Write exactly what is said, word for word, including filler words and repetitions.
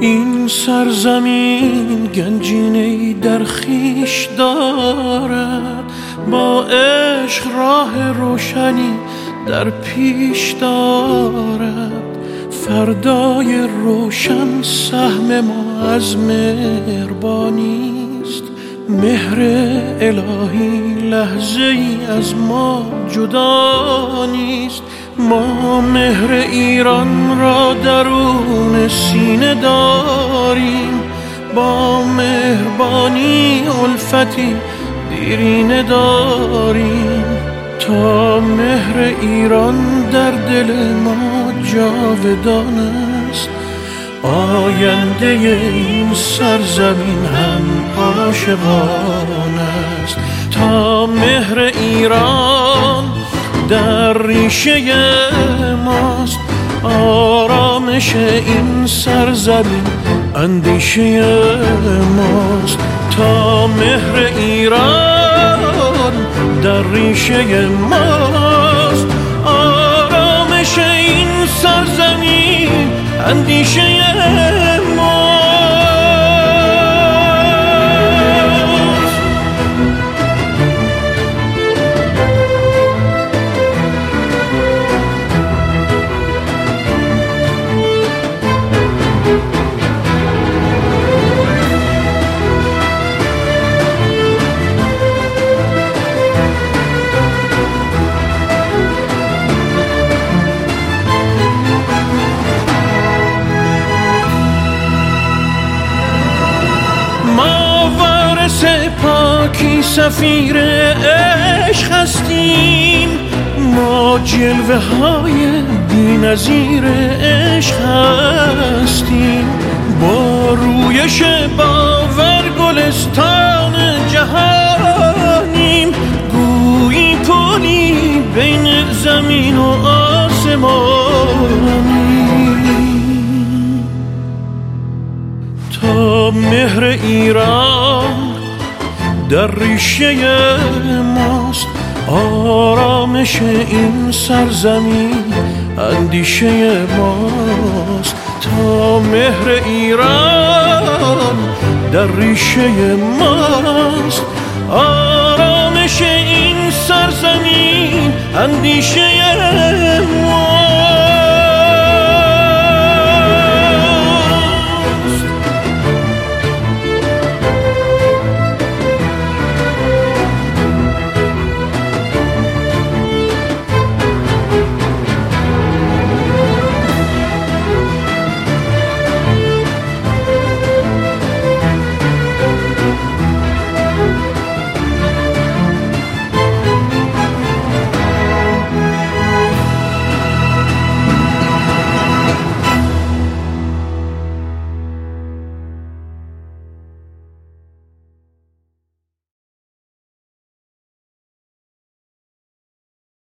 این سرزمین گنجینه‌ای در خویش دارد، با عشق راه روشنی در پیش دارد. فردای روشن سهم ما از مهربانی است، مهر الهی لحظه ای از ما جدا نیست. ما مهر ایران را درون سینه داریم، با مهربانی الفتی دیرینه داریم. تا مهر ایران در دل ما جاودان است، آینده این سرزمین هم عاشقان است. تا مهر ایران در ریشه ماست، آرامش این سرزمین اندیشه ماست. تا مهر ایران در ریشه ماست، آرامش این سرزمین اندیشه ماست. پاکی سفیر عشق هستیم، ما جلوه های بی‌نظیر عشق هستیم. با رویش باور گلستان جهانیم، گویی پلی بین زمین و آسمانیم. تا مهر ایران در ریشه ماست، آرامش این سرزمین اندیشه ماست. تا مهر ایران در ریشه ماست، آرامش این سرزمین اندیشه ماست.